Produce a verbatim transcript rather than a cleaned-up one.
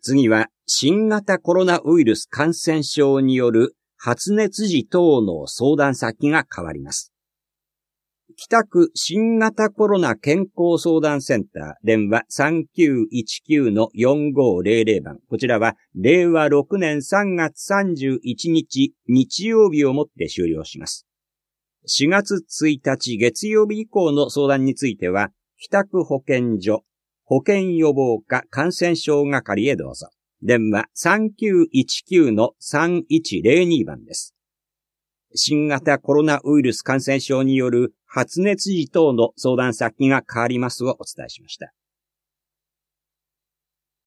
次は、新型コロナウイルス感染症による発熱時等の相談先が変わります。北区新型コロナ健康相談センター、電話 さんきゅういちきゅうのよんごーぜろぜろ 番。こちらは、れいわろくねんさんがつさんじゅういちにち日曜日をもって終了します。しがつついたち月曜日以降の相談については、北区保健所、保健予防課感染症係へどうぞ。電話 さんきゅういちきゅうのさんいちぜろに 番です。新型コロナウイルス感染症による発熱時等の相談先が変わりますをお伝えしました。